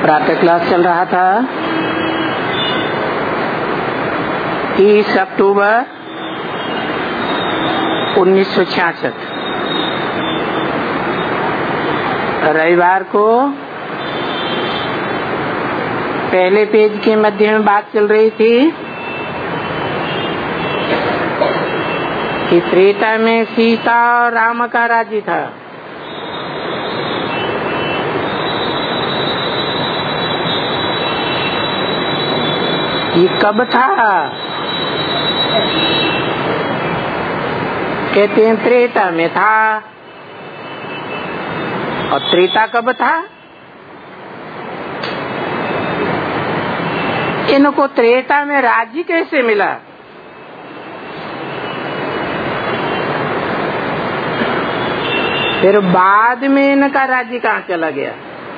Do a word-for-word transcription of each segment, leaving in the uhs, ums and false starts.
प्रातः क्लास चल रहा था। तीस अक्टूबर उन्नीस सौ छियासठ रविवार को पहले पेज के मध्य में बात चल रही थी कि त्रेता में सीता और राम का राज्य था। ये कब था? कहते हैं त्रेता में था। और त्रेता कब था? इनको त्रेता में राज्य कैसे मिला? फिर बाद में इनका राज्य कहाँ चला गया?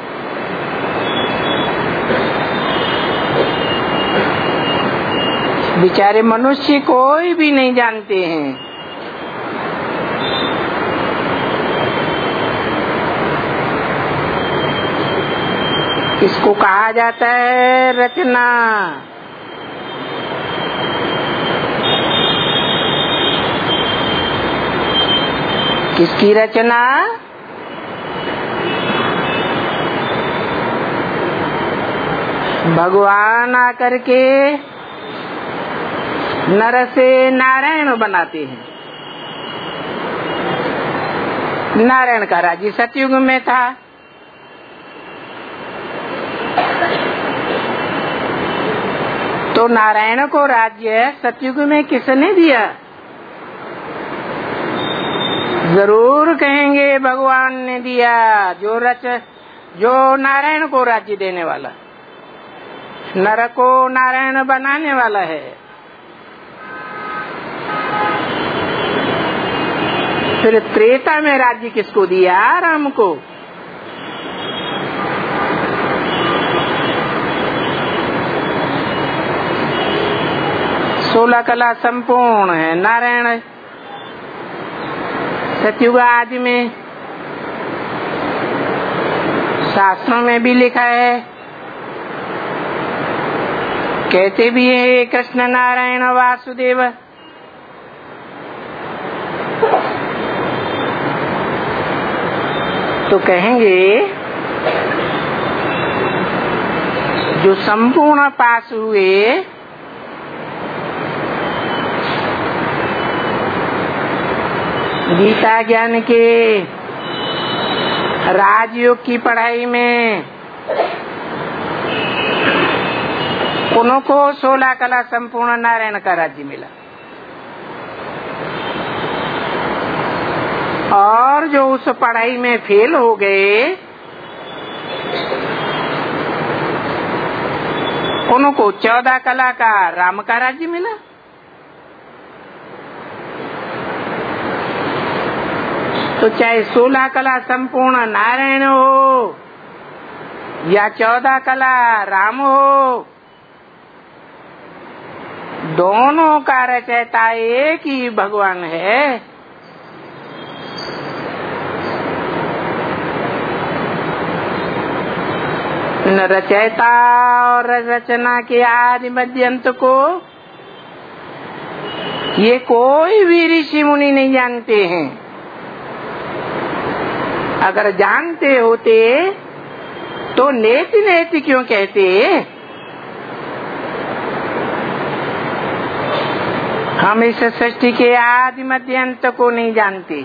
बेचारे मनुष्य कोई भी नहीं जानते हैं। इसको कहा जाता है रचना। किसकी रचना? भगवान आकर के नर से नारायण बनाते हैं। नारायण का राज्य सतयुग में था। तो नारायण को राज्य सतयुग में किसने दिया? जरूर कहेंगे भगवान ने दिया, जो रच जो नारायण को राज्य देने वाला, नर को नारायण बनाने वाला है। फिर त्रेता में राज्य किसको दिया? राम को। सोलह कला संपूर्ण है नारायण। सतयुग आदि में शास्त्रों में भी लिखा है, कहते भी है कृष्ण नारायण वासुदेव। तो कहेंगे जो संपूर्ण पास हुए गीता ज्ञान के राजयोग की पढ़ाई में, उनको सोलह कला संपूर्ण नारायण का राज्य मिला। और जो उस पढ़ाई में फेल हो गए, उनको चौदह कला का राम का राज्य मिला। तो चाहे सोलह कला संपूर्ण नारायण हो या चौदह कला राम हो, दोनों का रचयिता एक ही भगवान है। रचयिता और रचना के आदि मध्य अंत को ये कोई भी ऋषि मुनि नहीं जानते हैं। अगर जानते होते तो नेति नेति क्यों कहते? हम इस सृष्टि के आदि मध्य अंत को नहीं जानते।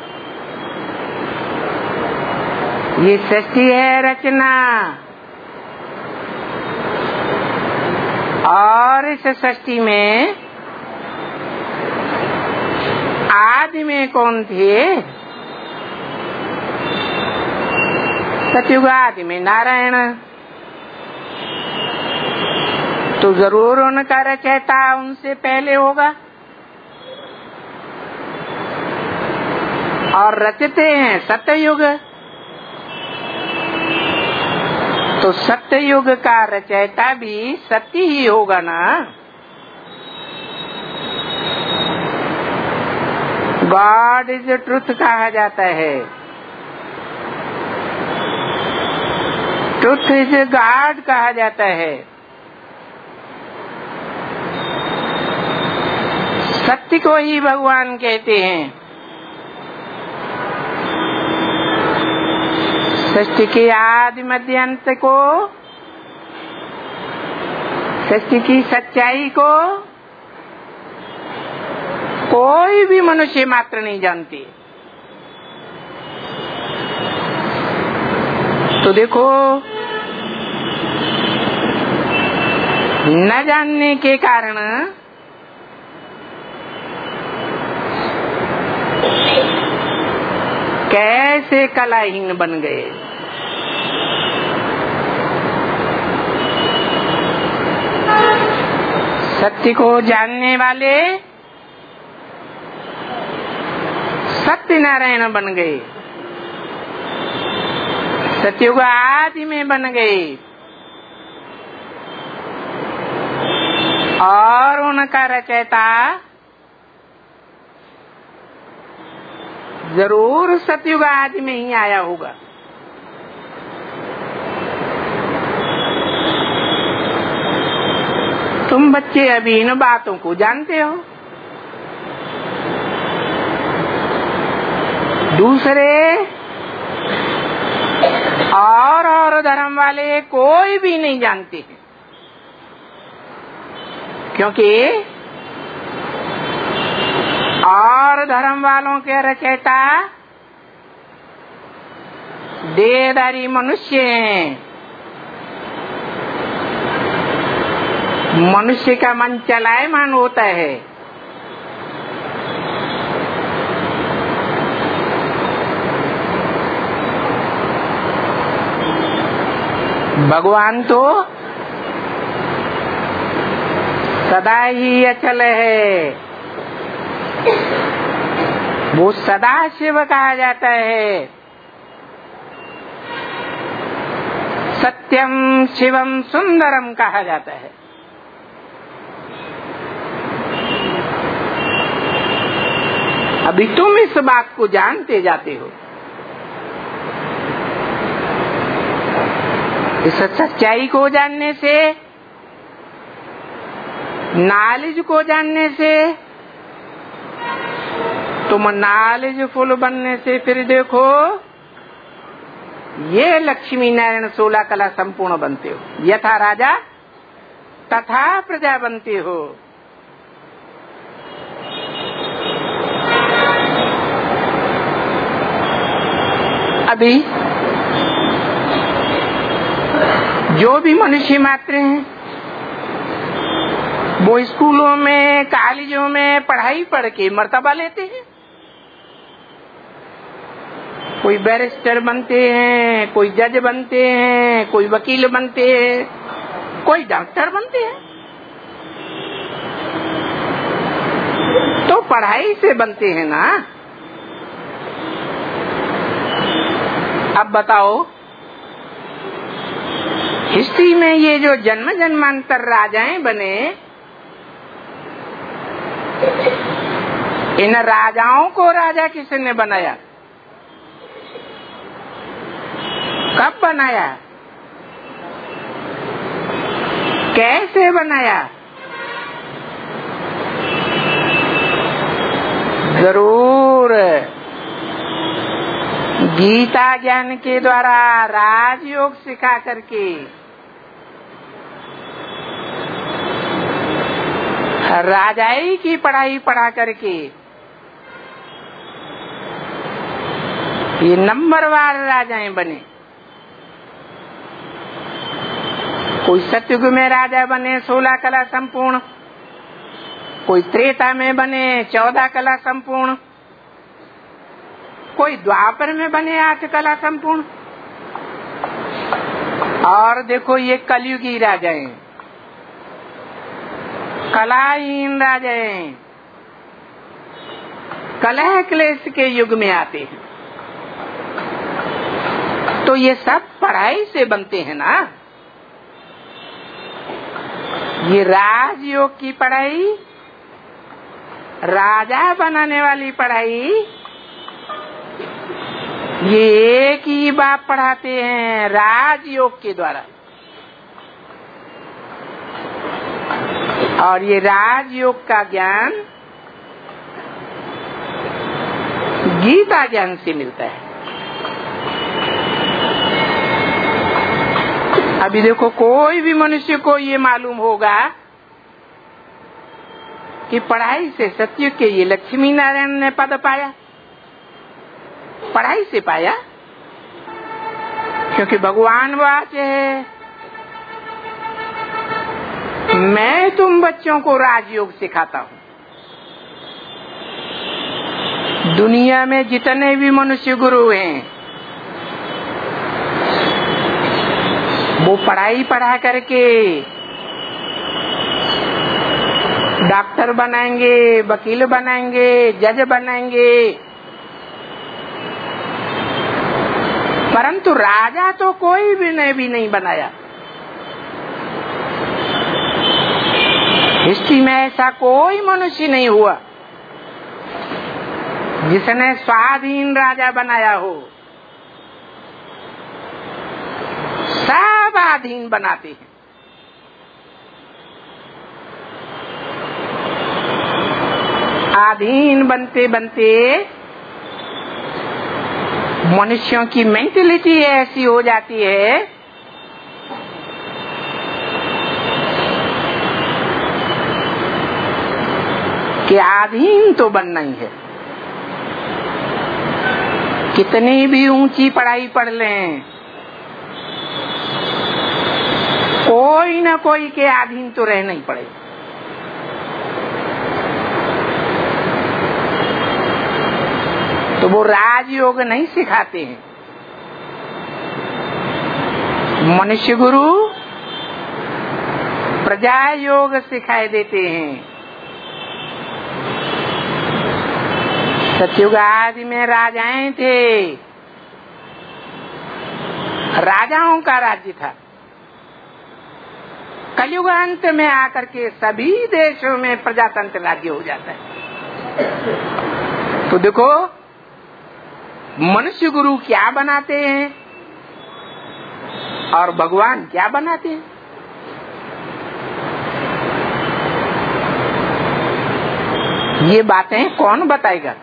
ये सृष्टि है रचना, और इस सृष्टि में आदि में कौन थे? सतयुग आदि में नारायण। तो जरूर उनका रचयिता उनसे पहले होगा। और रचते हैं सत्ययुग, तो सत्ययुग का रचयिता भी सत्य ही होगा ना। गॉड इज ट्रुथ कहा जाता है। ट्रुथ इज गॉड कहा जाता है। सत्य को ही भगवान कहते हैं। सृष्टि के आदि मध्य अंत को, सृष्टि की सच्चाई को कोई भी मनुष्य मात्र नहीं जानती। तो देखो, न जानने के कारण कैसे कलाहीन बन गए। सत्य को जानने वाले सत्यनारायण बन गए, सत्युग आदि में बन गए, और उनका रचयिता जरूर सतयुग आदि में ही आया होगा। तुम बच्चे अभी इन बातों को जानते हो। दूसरे और और धर्म वाले कोई भी नहीं जानते हैं, क्योंकि और धर्म वालों के रचयिता देहधारी मनुष्य हैं। मनुष्य का मन चलायमान होता है। भगवान तो सदा ही अचल है, वो सदा शिव कहा जाता है। सत्यम शिवम सुंदरम कहा जाता है। अभी तुम इस बात को जानते जाते हो। इस सच्चाई को जानने से, नॉलेज को जानने से, तुम नॉलेजफुल बनने से फिर देखो ये लक्ष्मी नारायण सोलह कला संपूर्ण बनते हो। यथा राजा तथा प्रजा बनते हो। अभी जो भी मनुष्य मात्र हैं, वो स्कूलों में, कॉलेजों में पढ़ाई पढ़ के मर्तबा लेते हैं। कोई बैरिस्टर बनते हैं, कोई जज बनते हैं, कोई वकील बनते हैं, कोई डॉक्टर बनते हैं। तो पढ़ाई से बनते हैं ना। अब बताओ, हिस्ट्री में ये जो जन्म जन्मांतर राजाएं बने, इन राजाओं को राजा किसने बनाया? कब बनाया? कैसे बनाया? जरूर गीता ज्ञान के द्वारा, राजयोग सिखा करके, राजाई की पढ़ाई पढ़ा करके ये नंबरवार राजाएं बने। कोई सतयुग में राजा बने सोलह कला संपूर्ण, कोई त्रेता में बने चौदह कला संपूर्ण, कोई द्वापर में बने आठ कला संपूर्ण, और देखो ये कलयुगी राजाएं, कलाहीन राजाएं, कलह क्लेश के युग में आते हैं। तो ये सब पढ़ाई से बनते हैं ना। ये राजयोग की पढ़ाई, राजा बनाने वाली पढ़ाई, ये एक ही बात पढ़ाते हैं राजयोग के द्वारा। और ये राजयोग का ज्ञान गीता ज्ञान से मिलता है। अभी देखो, कोई भी मनुष्य को ये मालूम होगा कि पढ़ाई से सत्युग के ये लक्ष्मी नारायण ने पद पाया, पढ़ाई से पाया, क्योंकि भगवान वाचे है मैं तुम बच्चों को राजयोग सिखाता हूँ। दुनिया में जितने भी मनुष्य गुरु हैं वो पढ़ाई पढ़ा करके डॉक्टर बनाएंगे, वकील बनाएंगे, जज बनाएंगे, परंतु राजा तो कोई भी ने भी नहीं बनाया। हिस्ट्री में ऐसा कोई मनुष्य नहीं हुआ जिसने स्वाधीन राजा बनाया हो। सब अधीन बनाते हैं। अधीन बनते बनते मनुष्यों की मेंटलिटी ऐसी हो जाती है कि अधीन तो बनना ही है। कितनी भी ऊंची पढ़ाई पढ़ लें, कोई न कोई के अधीन तो रहना ही पड़ेगा। तो वो राजयोग नहीं सिखाते हैं। मनुष्य गुरु प्रजा योग सिखाए देते हैं। सतयुग आदि में राजाएं थे, राजाओं का राज्य था। कलयुग अंत में आकर के सभी देशों में प्रजातंत्र राज्य हो जाता है। तो देखो, मनुष्य गुरु क्या बनाते हैं और भगवान क्या बनाते हैं। ये बातें कौन बताएगा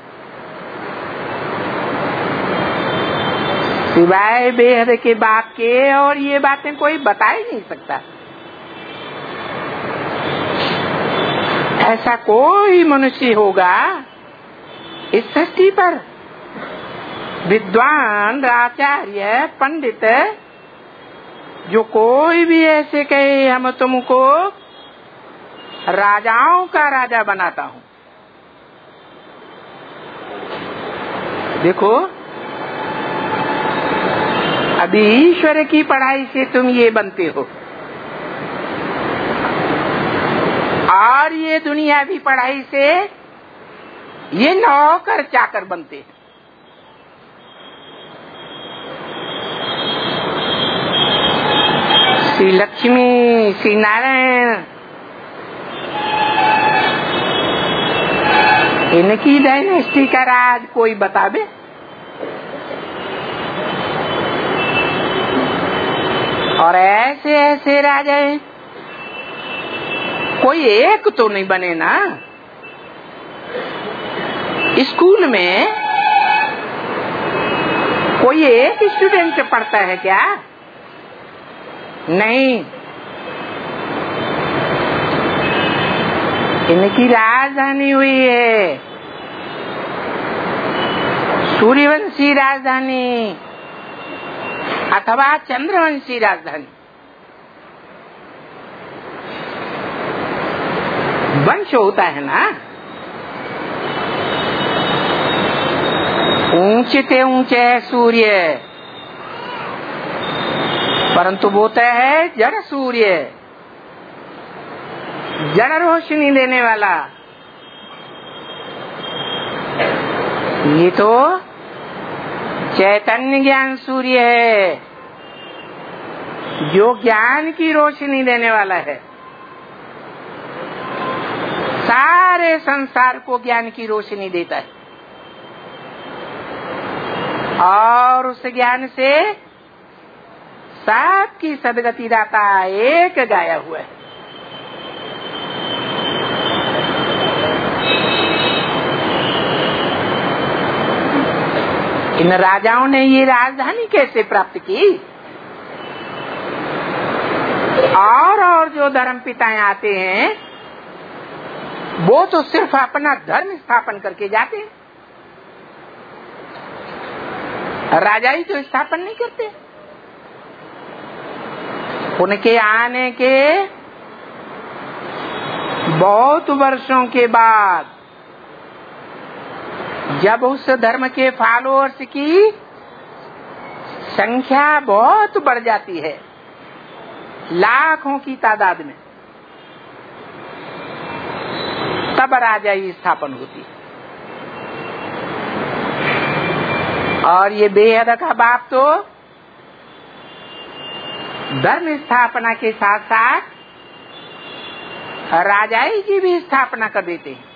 सिवाय बेहद के बाप के, और ये बातें कोई बता ही नहीं सकता। ऐसा कोई मनुष्य होगा इस सृष्टि पर, विद्वान, आचार्य, पंडित, जो कोई भी ऐसे कहे हम तुमको राजाओं का राजा बनाता हूँ। देखो, अभी ईश्वर की पढ़ाई से तुम ये बनते हो, और ये दुनियावी पढ़ाई से ये नौकर चाकर बनते हैं। श्री लक्ष्मी, श्री नारायण, इनकी डायनेस्टी का राज कोई बतावे? और ऐसे ऐसे राजा हैं, कोई एक तो नहीं बने ना। स्कूल में कोई एक स्टूडेंट पढ़ता है क्या? नहीं। इनकी राजधानी हुई है सूर्यवंशी राजधानी अथवा चंद्रवंशी राजधानी। वंश होता है ना, ऊंचे से ऊंचे है सूर्य, परंतु वो तो है जड़ सूर्य, जड़ रोशनी देने वाला। ये तो चैतन्य ज्ञान सूर्य है, जो ज्ञान की रोशनी देने वाला है। सारे संसार को ज्ञान की रोशनी देता है। और उस ज्ञान से सबकी सदगति दाता एक गाया हुआ है। इन राजाओं ने ये राजधानी कैसे प्राप्त की? और और जो धर्म पिताएं आते हैं वो तो सिर्फ अपना धर्म स्थापन करके जाते हैं, राजा ही तो स्थापन नहीं करते। उनके आने के बहुत वर्षों के बाद जब उस धर्म के फॉलोअर्स की संख्या बहुत बढ़ जाती है, लाखों की तादाद में, तब राजा की स्थापन होती है। और ये बेहद का बाप तो धर्म स्थापना के साथ साथ राजाई की भी स्थापना कर देते हैं।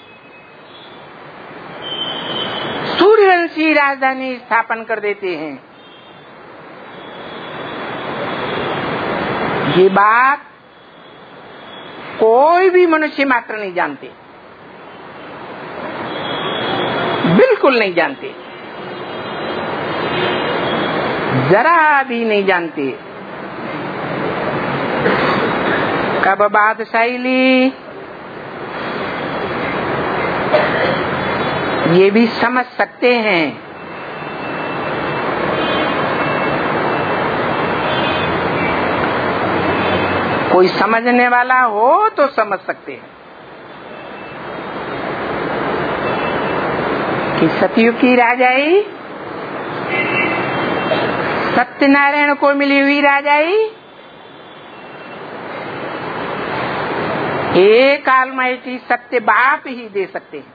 सूर्यवंशी राजधानी स्थापन कर देते हैं। ये बात कोई भी मनुष्य मात्र नहीं जानते, बिल्कुल नहीं जानते, जरा भी नहीं जानते। कब बादशाही ली ये भी समझ सकते हैं। कोई समझने वाला हो तो समझ सकते हैं कि सतयुग की राजाई, सत्यनारायण को मिली हुई राजाई एक ऑलमाइटी सत्य बाप ही दे सकते हैं।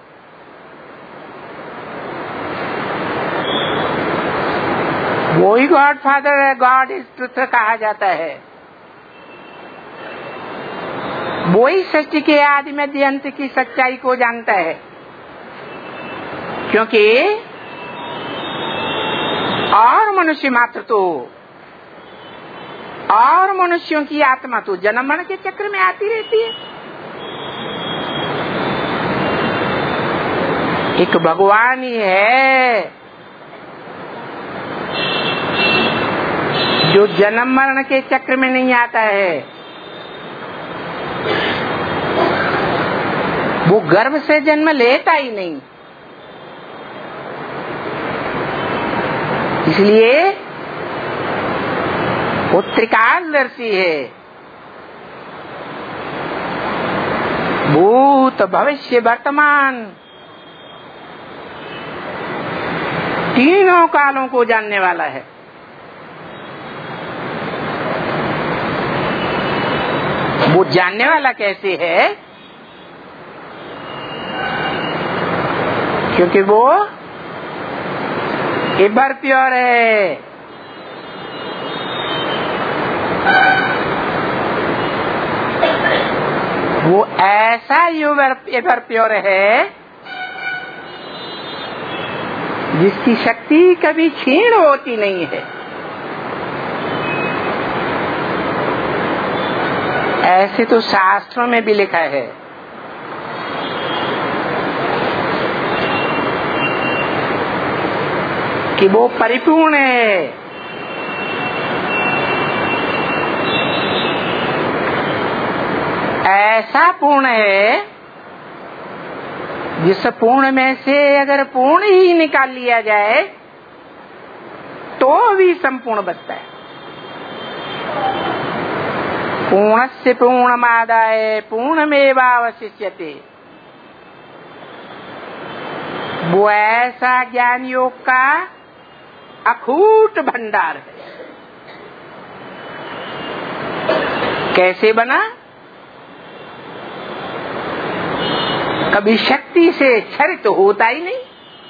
वो ही गॉड फादर है, गॉड इज ट्रुथ कहा जाता है। वो ही सृष्टि के आदि मध्य अंत की सच्चाई को जानता है, क्योंकि और मनुष्य मात्र तो, और मनुष्यों की आत्मा तो जन्म मरण के चक्र में आती रहती है। एक भगवान ही है जो जन्म मरण के चक्र में नहीं आता है। वो गर्भ से जन्म लेता ही नहीं, इसलिए वो त्रिकालदर्शी है। भूत भविष्य वर्तमान तीनों कालों को जानने वाला है। वो जानने वाला कैसे है? क्योंकि वो एवर प्योर है। वो ऐसा एवर प्योर है जिसकी शक्ति कभी क्षीण होती नहीं है। ऐसे तो शास्त्रों में भी लिखा है कि वो परिपूर्ण है। ऐसा पूर्ण है जिस पूर्ण में से अगर पूर्ण ही निकाल लिया जाए तो भी संपूर्ण बचता है। पूर्णस्य पूर्णमादाय पूर्णमेवावशिष्यते। वो ऐसा ज्ञान योग का अखूट भंडार है। कैसे बना? कभी शक्ति से क्षरित तो होता ही नहीं।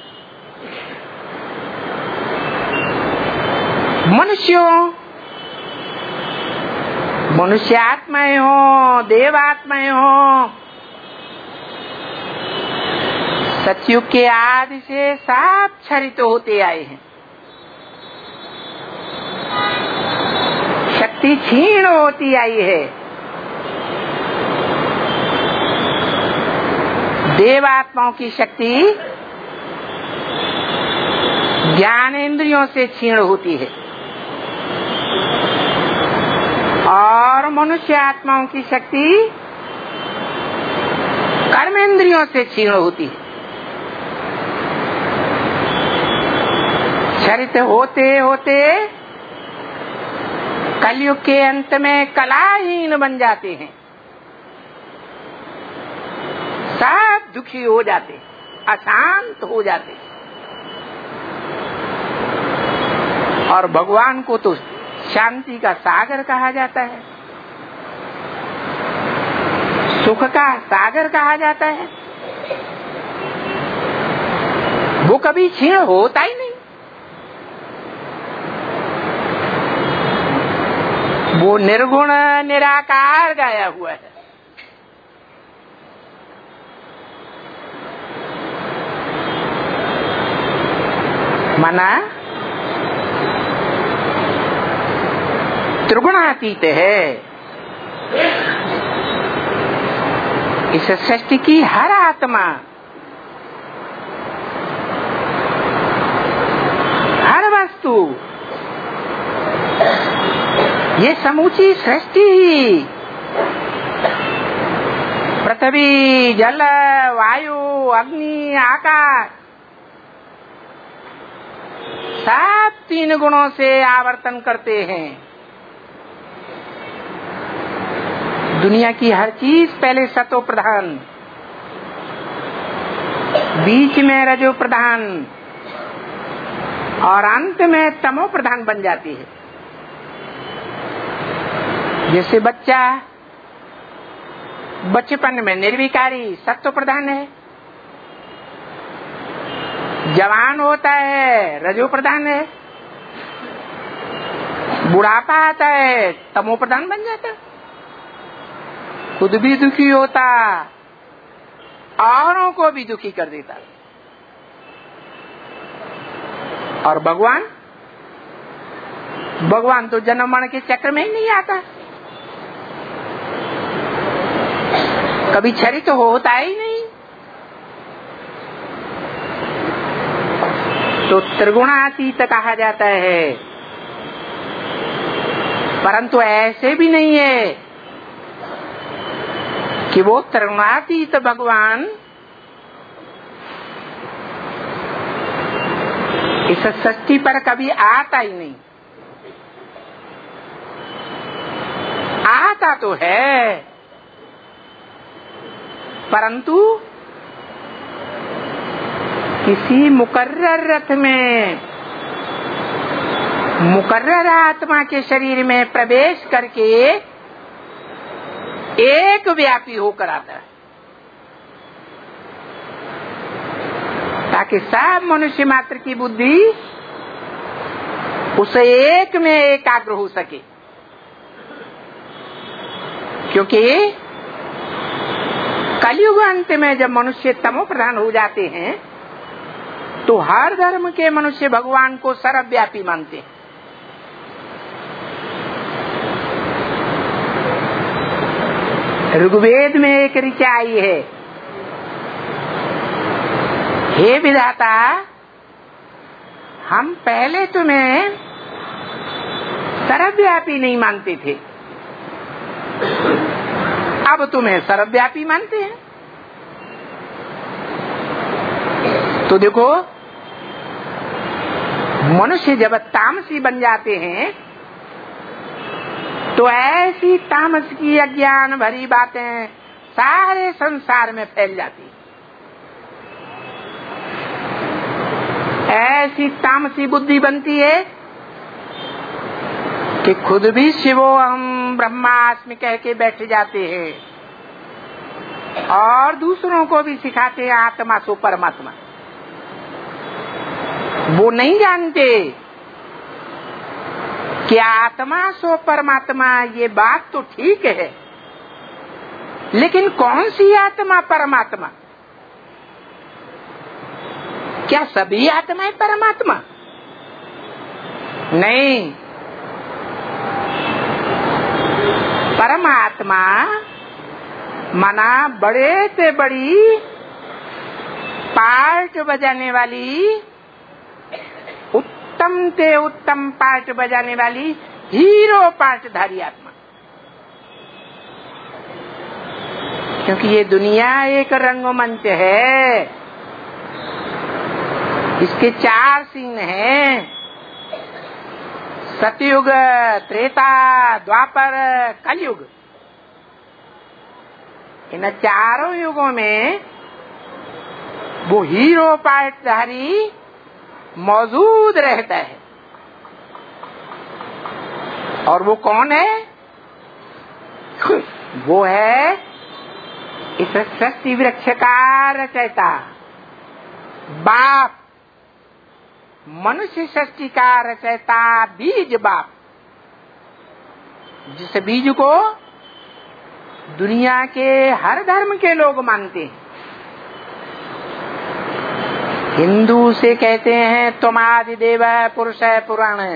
मनुष्यों, मनुष्य आत्माएं हो, देवात्माएं हो, सतयुग के आदि से सब क्षरित होते आए हैं। शक्ति क्षीण होती आई है। देवात्माओं की शक्ति ज्ञानेंद्रियों से क्षीण होती है और मनुष्य आत्माओं की शक्ति कर्मेंद्रियों से क्षीण होती है। क्षरित होते होते कलयुग के अंत में कलाहीन बन जाते हैं, सब दुखी हो जाते, अशांत हो जाते। और भगवान को तो शांति का सागर कहा जाता है, सुख का सागर कहा जाता है। वो कभी क्षीण होता ही नहीं। वो निर्गुण निराकार गाया हुआ है। माना त्रिगुणातीत है। इस सृष्टि की हर आत्मा, हर वस्तु, ये समूची सृष्टि पृथ्वी, जल, वायु, अग्नि, आकाश, सब तीन गुणों से आवर्तन करते हैं। दुनिया की हर चीज पहले सतो प्रधान, बीच में रजो प्रधान और अंत में तमो प्रधान बन जाती है। जैसे बच्चा बचपन में निर्विकारी सत्व प्रधान है, जवान होता है रजो प्रधान है, बुढ़ापा आता है तमो प्रधान बन जाता, खुद भी दुखी होता, औरों को भी दुखी कर देता। और भगवान भगवान तो जन्म मरण के चक्र में ही नहीं आता, कभी क्षरित तो होता ही नहीं। तो त्रिगुणातीत कहा जाता है, परंतु ऐसे भी नहीं है कि वो त्रिगुणातीत भगवान इस सृष्टि पर कभी आता ही नहीं। आता तो है, परंतु किसी मुकर्रर रथ में मुकर्रर आत्मा के शरीर में प्रवेश करके एक व्यापी होकर आता है, ताकि सब मनुष्य मात्र की बुद्धि उस एक में एकाग्र हो सके। क्योंकि कलयुग अंत में जब मनुष्य तमो प्रधान हो जाते हैं तो हर धर्म के मनुष्य भगवान को सर्वव्यापी मानते हैं। ऋग्वेद में एक ऋचा आई है, हे विधाता, हम पहले तुम्हें सर्वव्यापी नहीं मानते थे, अब तुम्हें सर्वव्यापी मानते हैं। तो देखो, मनुष्य जब तामसी बन जाते हैं तो ऐसी तामस की अज्ञान भरी बातें सारे संसार में फैल जाती, ऐसी तामसी बुद्धि बनती है कि खुद भी शिवो हम ब्रह्मास्मि कह के बैठ जाते हैं और दूसरों को भी सिखाते हैं आत्मा सो परमात्मा। वो नहीं जानते कि आत्मा सो परमात्मा, ये बात तो ठीक है, लेकिन कौन सी आत्मा परमात्मा? क्या सभी आत्माएं परमात्मा? नहीं, परमात्मा माना बड़े से बड़ी पार्ट बजाने वाली, उत्तम से उत्तम पार्ट बजाने वाली हीरो पार्टधारी आत्मा। क्योंकि ये दुनिया एक रंगमंच है, इसके चार सीन हैं, सतयुग, त्रेता, द्वापर, कलयुग। इन चारों युगों में वो हीरो पार्टधारी मौजूद रहता है। और वो कौन है? वो है इस सृष्टि वृक्ष का रचयिता, बाप, मनुष्य सृष्टि का रचयिता, बीज बाप, जिस बीज को दुनिया के हर धर्म के लोग मानते हैं। हिंदू से कहते हैं तुम आदिदेव है, पुरुष है, पुराण है।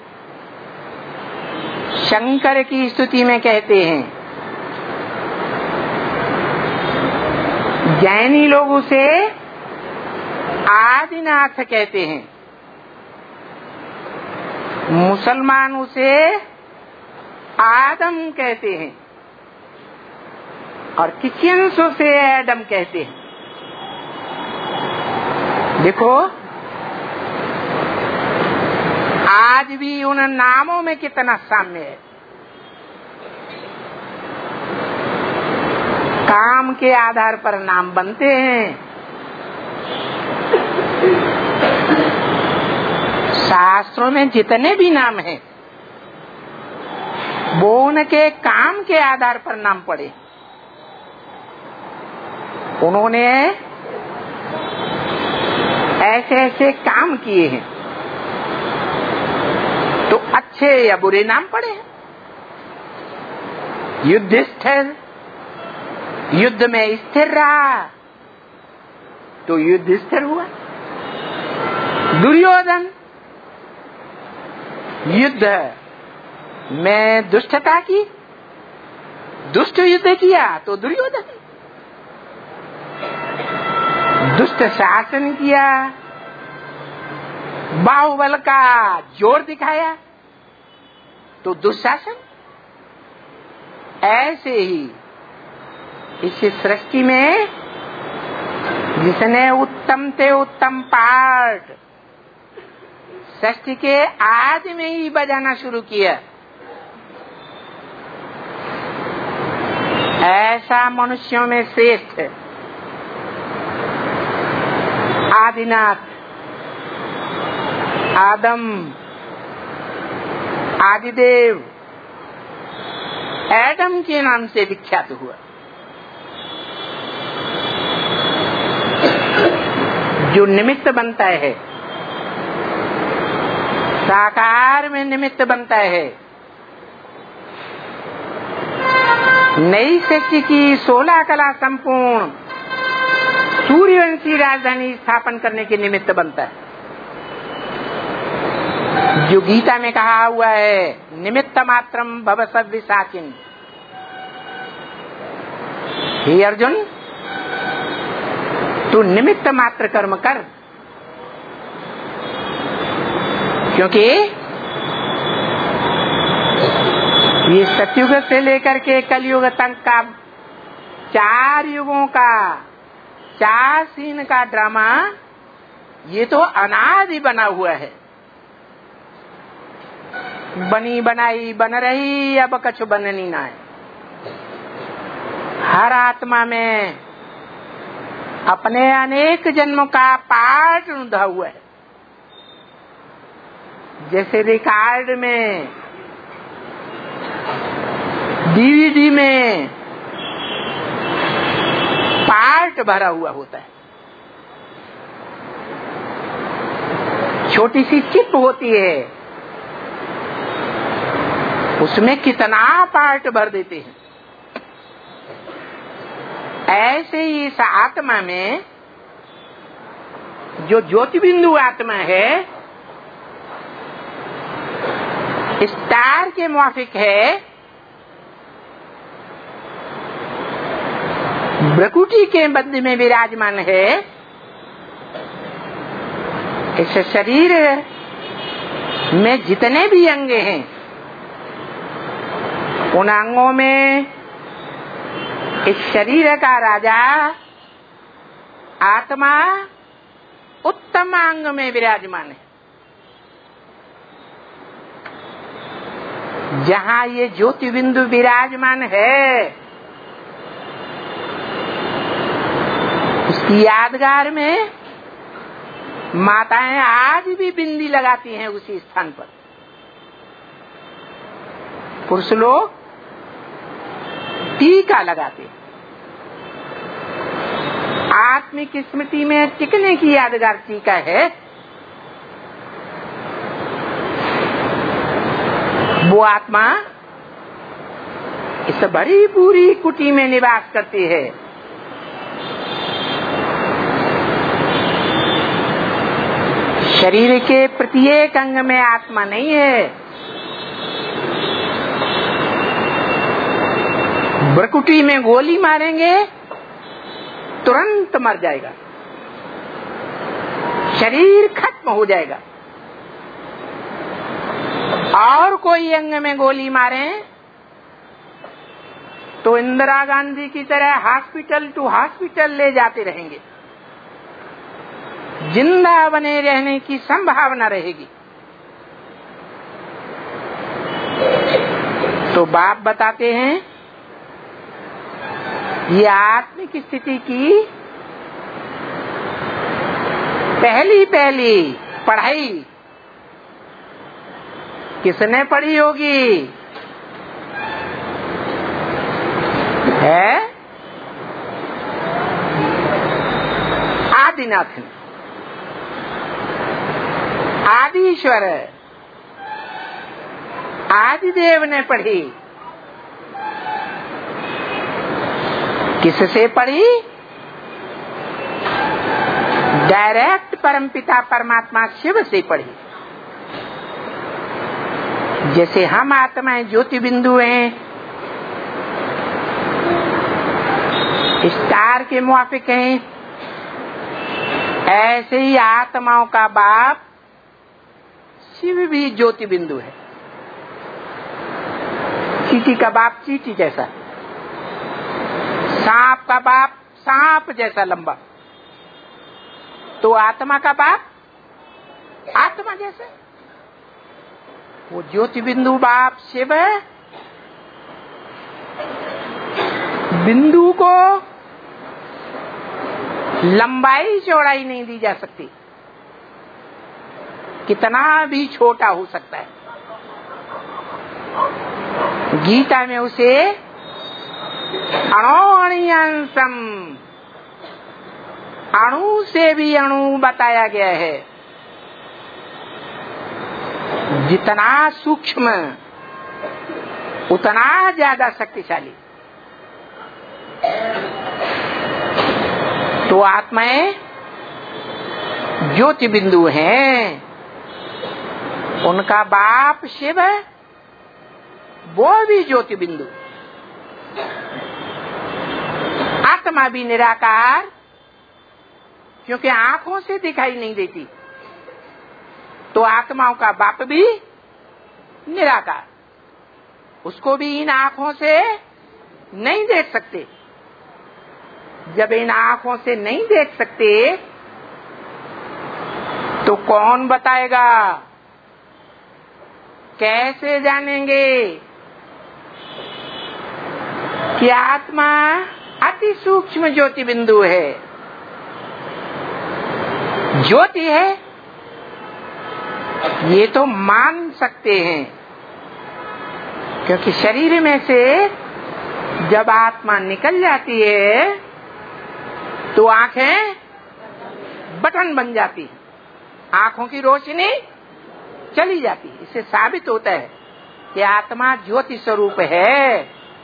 शंकर की स्तुति में कहते हैं। जैनी लोग उसे आदिनाथ कहते हैं। मुसलमान उसे आदम कहते हैं और क्रिश्चियंस उसे एडम कहते हैं। देखो आज भी उन नामों में कितना साम्य है। काम के आधार पर नाम बनते हैं। शास्त्रों में जितने भी नाम हैं वो उनके काम के आधार पर नाम पड़े। उन्होंने ऐसे ऐसे काम किए हैं तो अच्छे या बुरे नाम पड़े हैं। युधिष्ठिर युद्ध में स्थिर रहा तो युधिष्ठिर हुआ। दुर्योधन युद्ध में दुष्टता की, दुष्ट युद्ध किया तो दुर्योधन। दुष्ट शासन किया, बाहुबल का जोर दिखाया तो दुशासन। ऐसे ही इस सृष्टि में जिसने उत्तम से उत्तम पार्ट सृष्टि के आदि में ही बजाना शुरू किया, ऐसा मनुष्यों में श्रेष्ठ आदिनाथ, आदम, आदिदेव, एडम के नाम से विख्यात हुआ। जो निमित्त बनता है, साकार में निमित्त बनता है। नई सृष्टि की सोलह कला संपूर्ण सूर्यवंशी राजधानी स्थापन करने के निमित्त बनता है। जो गीता में कहा हुआ है, निमित्त मात्रम भव सव्यसाचिन। हे अर्जुन, तू निमित्त मात्र कर्म कर, क्योंकि ये सतयुग से लेकर के कलयुग तक का चार युगों का, चार सीन का ड्रामा, ये तो अनादि बना हुआ है। बनी बनाई बन रही, अब कछु बननी ना है। हर आत्मा में अपने अनेक जन्मों का पार्ट रुंधा हुआ है। जैसे रिकॉर्ड में, डीवीडी में पार्ट भरा हुआ होता है। छोटी सी चिप होती है, उसमें कितना पार्ट भर देते हैं। ऐसे ही इस आत्मा में जो ज्योति बिंदु आत्मा है, स्टार के मुआफिक है, भ्रकुटी के मध्य में विराजमान है। इस शरीर में जितने भी अंग हैं, उन अंगों में इस शरीर का राजा आत्मा उत्तम अंग में विराजमान है। जहाँ ये ज्योति बिंदु विराजमान है, उसकी यादगार में माताएं आज भी बिंदी लगाती हैं उसी स्थान पर। पुरुष लोग टीका लगाते हैं। आत्मिक स्मृति में टिकने की यादगार टीका है। वो आत्मा इस बड़ी पूरी कुटी में निवास करती है। शरीर के प्रत्येक अंग में आत्मा नहीं है। भ्रकुटी में गोली मारेंगे तुरंत मर जाएगा, शरीर खत्म हो जाएगा। और कोई अंग में गोली मारे तो इंदिरा गांधी की तरह हॉस्पिटल टू हॉस्पिटल ले जाते रहेंगे, जिंदा बने रहने की संभावना रहेगी। तो बाप बताते हैं, ये आत्मिक स्थिति की पहली पहली पढ़ाई किसने पढ़ी होगी? है आदिनाथ ने, आदिश्वर आदिदेव ने पढ़ी। किससे पढ़ी? डायरेक्ट परमपिता परमात्मा शिव से पढ़ी। जैसे हम आत्माएं ज्योति बिंदु हैं, स्टार के मुआफिक हैं, ऐसे ही आत्माओं का बाप शिव भी ज्योति बिंदु है। चींटी का बाप चींटी जैसा, सांप का बाप सांप जैसा लंबा, तो आत्मा का बाप आत्मा जैसे। वो ज्योति बिंदु बाप शिव बिंदु को लंबाई चौड़ाई नहीं दी जा सकती, कितना भी छोटा हो सकता है। गीता में उसे अणोअणियांसम, अणु से भी अणु बताया गया है। जितना सूक्ष्म उतना ज्यादा शक्तिशाली। तो आत्माएं ज्योति बिंदु हैं, उनका बाप शिव वो भी ज्योति बिंदु। आत्मा भी निराकार, क्योंकि आंखों से दिखाई नहीं देती, तो आत्माओं का बाप भी निराकार, उसको भी इन आंखों से नहीं देख सकते। जब इन आंखों से नहीं देख सकते तो कौन बताएगा? कैसे जानेंगे कि आत्मा अति सूक्ष्म ज्योति बिंदु है? ज्योति है ये तो मान सकते हैं, क्योंकि शरीर में से जब आत्मा निकल जाती है तो आंखें बटन बन जाती है, आंखों की रोशनी चली जाती है। इससे साबित होता है कि आत्मा ज्योति स्वरूप है।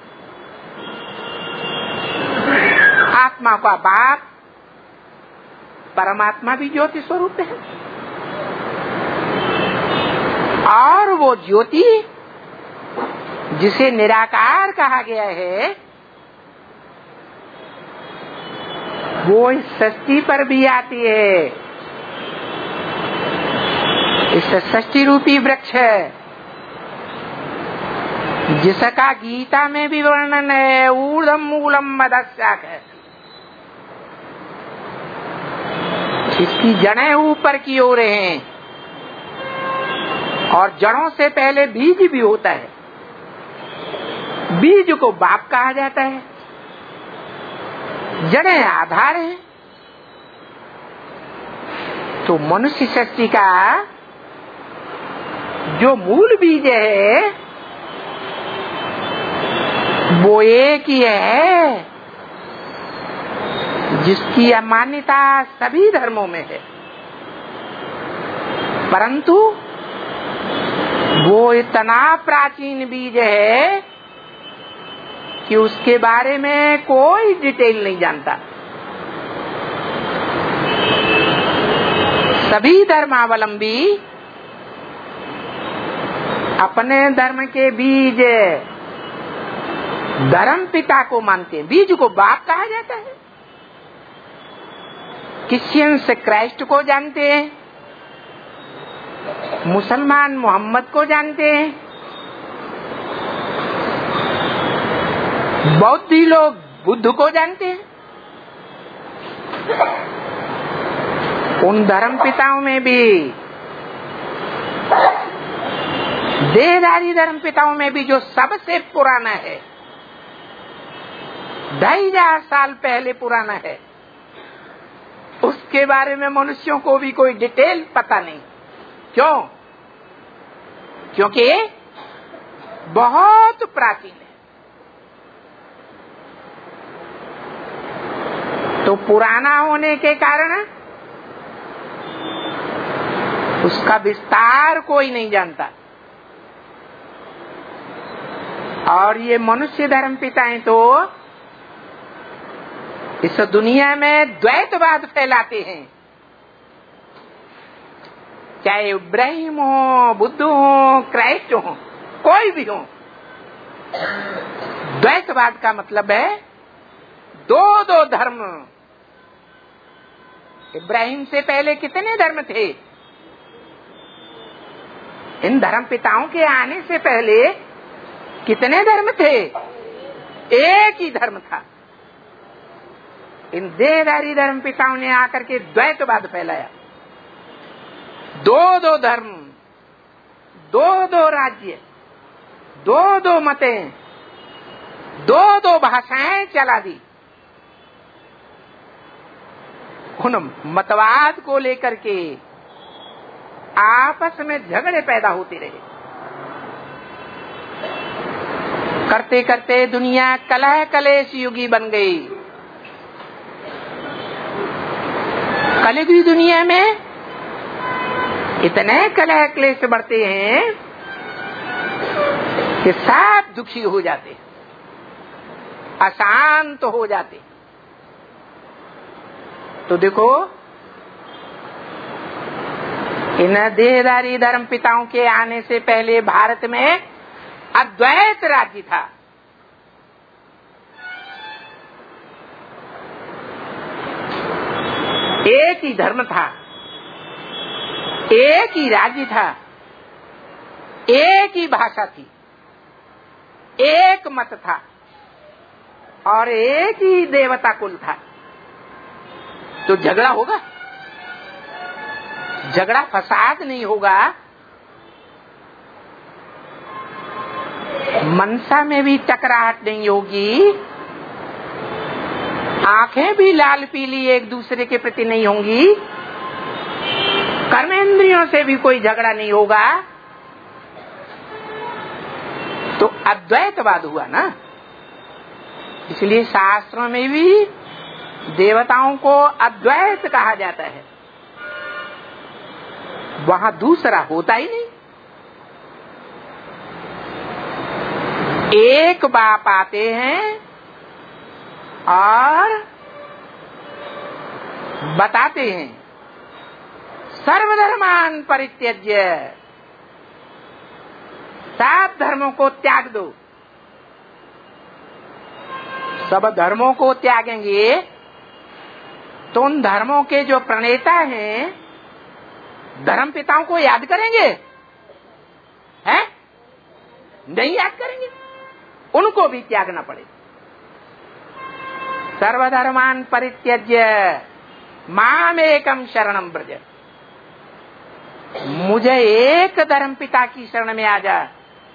आत्मा का बाप परमात्मा भी ज्योति स्वरूप है, और वो ज्योति जिसे निराकार कहा गया है, वो इस सृष्टि पर भी आती है। इस सृष्टि रूपी वृक्ष है जिसका गीता में भी वर्णन है, ऊर्ध्वम मूलम मदस्याक है। इसकी जड़ें ऊपर की ओर हैं और जड़ों से पहले बीज भी होता है। बीज को बाप कहा जाता है, जड़ें आधार हैं। तो मनुष्य सृष्टि का जो मूल बीज है वो एक ही है, जिसकी मान्यता सभी धर्मों में है, परंतु वो इतना प्राचीन बीज है कि उसके बारे में कोई डिटेल नहीं जानता। सभी धर्मावलंबी अपने धर्म के बीज धर्म पिता को मानते हैं। बीज को बाप कहा जाता है। क्रिश्चियंस क्राइस्ट को जानते हैं, मुसलमान मोहम्मद को जानते हैं, बौद्धी लोग बुद्ध को जानते हैं। उन धर्म पिताओं में भी, देहधारी धर्म पिताओं में भी जो सबसे पुराना है, ढाई हजार साल पहले पुराना है, उसके बारे में मनुष्यों को भी कोई डिटेल पता नहीं। क्यों? क्योंकि बहुत प्राचीन है। तो पुराना होने के कारण उसका विस्तार कोई नहीं जानता। और ये मनुष्य धर्म पिताएं तो इस दुनिया में द्वैतवाद फैलाते हैं। चाहे इब्राहिम हो, बुद्ध हो, क्राइस्ट हो, कोई भी हो। द्वैतवाद का मतलब है दो दो धर्म। इब्राहिम से पहले कितने धर्म थे? इन धर्म पिताओं के आने से पहले कितने धर्म थे? एक ही धर्म था। इन देहधारी धर्म पिताओं ने आकर के द्वैतवाद फैलाया। दो दो धर्म, दो दो राज्य, दो दो मतें, दो दो भाषाएं चला दी। उन मतवाद को लेकर के आपस में झगड़े पैदा होते रहे। करते करते दुनिया कलह कलेश युगी बन गई। कलयुगी दुनिया में इतने कलह क्लेश बढ़ते हैं कि सब दुखी हो जाते, अशांत हो जाते। तो देखो, इन देहधारी धर्म पिताओं के आने से पहले भारत में अद्वैत राज्य था। एक ही धर्म था, एक ही राज्य था, एक ही भाषा थी, एक मत था और एक ही देवता कुल था। तो झगड़ा होगा? झगड़ा फसाद नहीं होगा। मनसा में भी टकराहट नहीं होगी, आंखें भी लाल पीली एक दूसरे के प्रति नहीं होंगी, कर्मेंद्रियों से भी कोई झगड़ा नहीं होगा। तो अद्वैतवाद हुआ ना। इसलिए शास्त्रों में भी देवताओं को अद्वैत कहा जाता है। वहां दूसरा होता ही नहीं। एक बाप आते हैं और बताते हैं सर्वधर्मान परित्यज्य, सब धर्मों को त्याग दो। सब धर्मों को त्यागेंगे तो उन धर्मों के जो प्रणेता हैं, धर्म पिताओं को याद करेंगे? हैं? नहीं याद करेंगे, उनको भी त्यागना पड़ेगा। सर्वधर्मान परित्यज्य मामेकम शरणम व्रज, मुझे एक धर्म पिता की शरण में आ जा,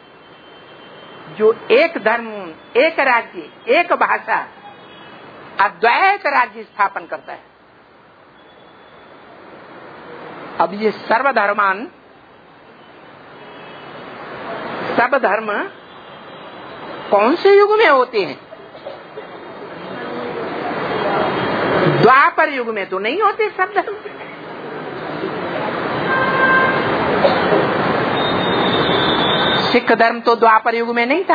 जो एक धर्म, एक राज्य, एक भाषा, अद्वैत राज्य स्थापन करता है। अब ये सर्वधर्मान, सब धर्म कौन से युग में होते हैं? द्वापर युग में तो नहीं होते सब धर्म। सिख धर्म तो द्वापर युग में नहीं था,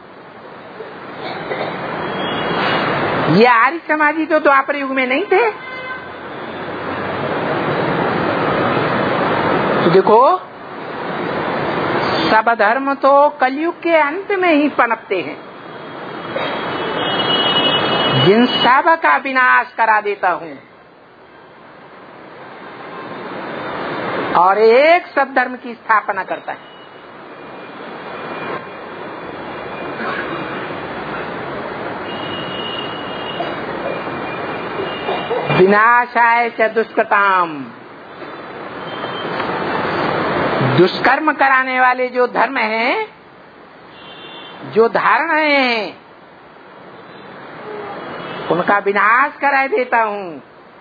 ये आर्य समाजी तो द्वापर युग में नहीं थे। तो देखो, सब धर्म तो कलयुग के अंत में ही पनपते हैं। जिन सब का विनाश करा देता हूं और एक सब धर्म की स्थापना करता है। विनाशाय च दुष्कृताम, दुष्कर्म कराने वाले जो धर्म हैं, जो धारणाएं हैं, उनका विनाश करा देता हूं।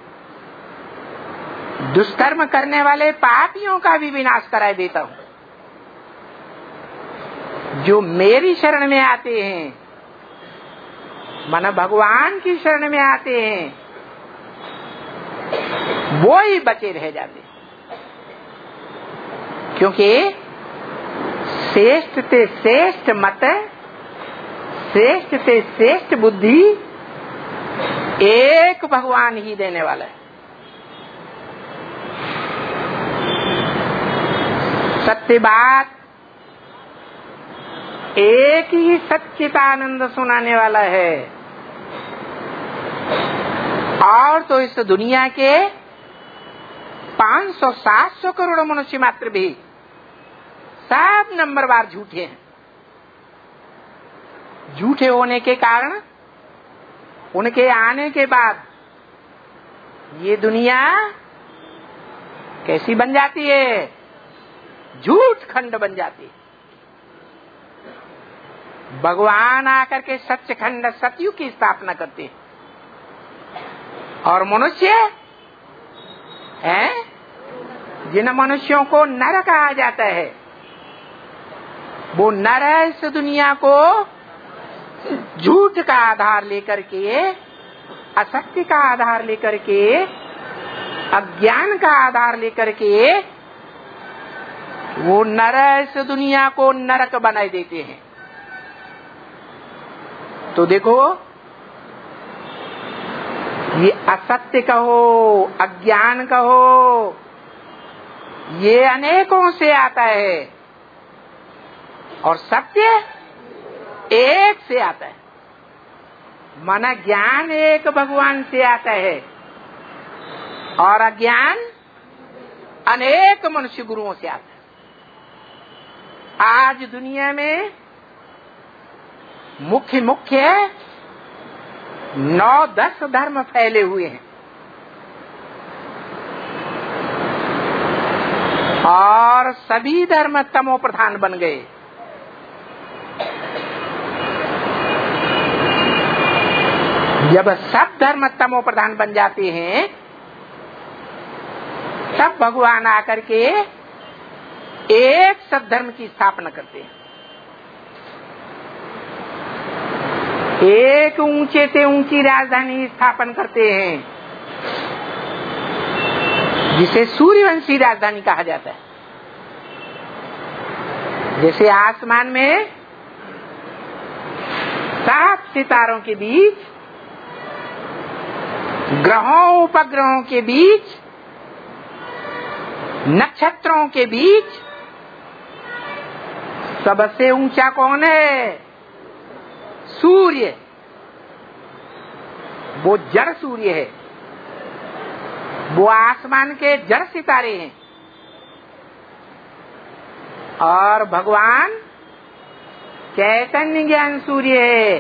दुष्कर्म करने वाले पापियों का भी विनाश करा देता हूं। जो मेरी शरण में आते हैं, माना भगवान की शरण में आते हैं, वो ही बचे रह जाते हैं। क्योंकि श्रेष्ठ से श्रेष्ठ मत, श्रेष्ठ से श्रेष्ठ बुद्धि एक भगवान ही देने वाला है। सत्य बात एक ही सच्चिदानंद सुनाने वाला है। और तो इस दुनिया के पाँच सौ सात सौ करोड़ मनुष्य मात्र भी सब नंबरवार झूठे हैं। झूठे होने के कारण उनके आने के बाद ये दुनिया कैसी बन जाती है? झूठ खंड बन जाती है। भगवान आकर के सच्चखंड सतयुग की स्थापना करते हैं और मनुष्य हैं, जिन मनुष्यों को नर कहा जाता है, वो नर इस दुनिया को झूठ का आधार लेकर के, असत्य का आधार लेकर के, अज्ञान का आधार लेकर के वो नर इस दुनिया को नरक बनाए देते हैं। तो देखो, ये असत्य कहो, अज्ञान कहो, ये अनेकों से आता है और सत्य एक से आता है। माना ज्ञान एक भगवान से आता है और अज्ञान अनेक मनुष्य गुरुओं से आता है। आज दुनिया में मुख्य मुख्य नौ दस धर्म फैले हुए हैं और सभी धर्म तमो प्रधान बन गए। जब सब धर्म तमो प्रधान बन जाते हैं, तब भगवान आकर के एक सब धर्म की स्थापना करते हैं। एक ऊंचे से ऊंची राजधानी स्थापन करते हैं, जिसे सूर्यवंशी राजधानी कहा जाता है। जैसे आसमान में सात सितारों के बीच, ग्रहों उपग्रहों के बीच, नक्षत्रों के बीच सबसे ऊंचा कौन है? सूर्य। वो जड़ सूर्य है। वो आसमान के जड़ सितारे हैं और भगवान चैतन्य ज्ञान सूर्य है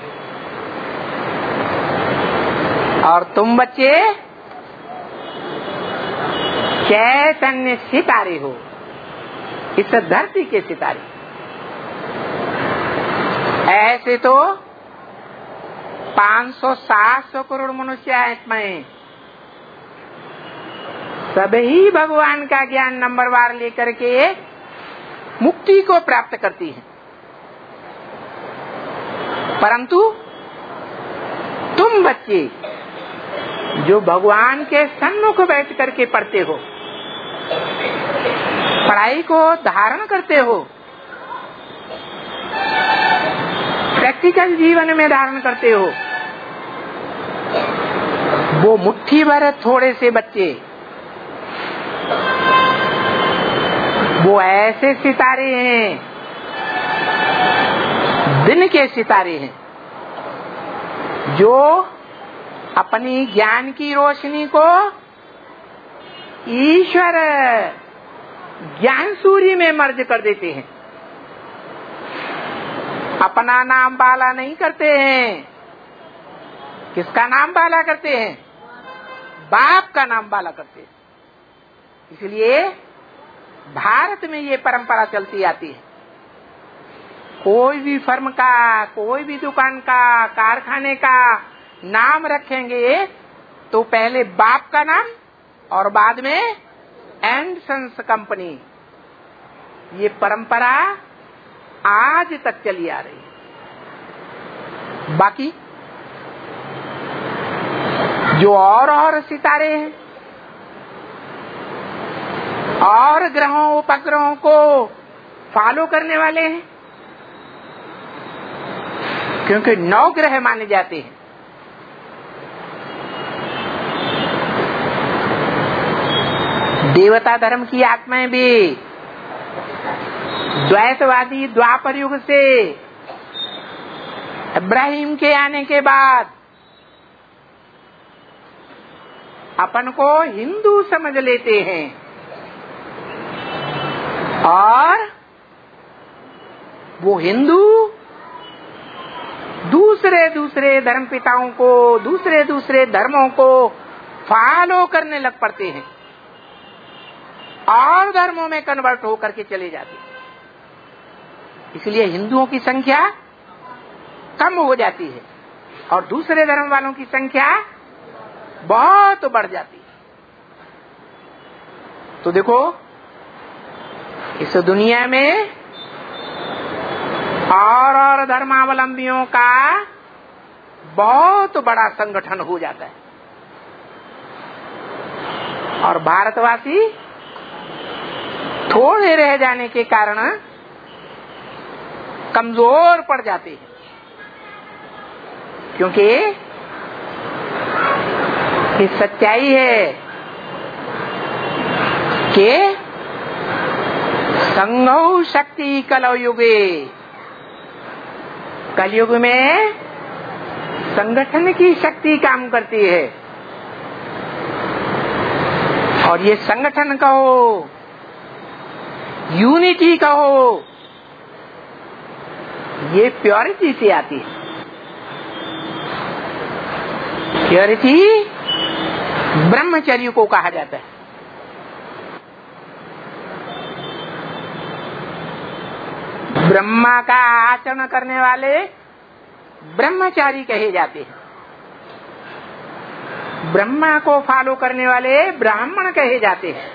और तुम बच्चे चैतन्य सितारे हो, इस धरती के सितारे। ऐसे तो पाँच सौ सात सौ करोड़ मनुष्य आत्माएं सभी भगवान का ज्ञान नंबरवार लेकर के मुक्ति को प्राप्त करती हैं, परंतु तुम बच्चे जो भगवान के सन्मुख बैठ करके पढ़ते हो, पढ़ाई को धारण करते हो, प्रैक्टिकल जीवन में धारण करते हो, वो मुट्ठी भर थोड़े से बच्चे वो ऐसे सितारे हैं, दिन के सितारे हैं, जो अपनी ज्ञान की रोशनी को ईश्वर ज्ञान सूर्य में मर्ज कर देते हैं। अपना नाम बाला नहीं करते हैं, किसका नाम बाला करते हैं? बाप का नाम बाला करते हैं। इसलिए भारत में ये परंपरा चलती आती है, कोई भी फर्म का, कोई भी दुकान का, कारखाने का नाम रखेंगे तो पहले बाप का नाम और बाद में एंड सन्स कंपनी। ये परंपरा आज तक चली आ रही है। बाकी जो और और सितारे हैं और ग्रहों उपग्रहों को फॉलो करने वाले हैं, क्योंकि नौ ग्रह माने जाते हैं। देवता धर्म की आत्माएं भी द्वैतवादी द्वापर युग से इब्राहिम के आने के बाद अपन को हिंदू समझ लेते हैं और वो हिंदू दूसरे दूसरे धर्म पिताओं को, दूसरे दूसरे धर्मों को फॉलो करने लग पड़ते हैं और धर्मों में कन्वर्ट होकर के चले जाते हैं। इसलिए हिंदुओं की संख्या कम हो जाती है और दूसरे धर्म वालों की संख्या बहुत बढ़ जाती है। तो देखो, इस दुनिया में और और धर्मावलंबियों का बहुत बड़ा संगठन हो जाता है और भारतवासी थोड़े रह जाने के कारण कमजोर पड़ जाते हैं, क्योंकि ये सच्चाई है कि संघौ शक्ति कलयुगे, कलयुग में संगठन की शक्ति काम करती है। और ये संगठन कहो, यूनिटी कहो, ये प्योरिटी से आती है। प्योरिटी ब्रह्मचर्य को कहा जाता है। ब्रह्मा का आचरण करने वाले ब्रह्मचारी कहे जाते हैं, ब्रह्मा को फॉलो करने वाले ब्राह्मण कहे जाते हैं।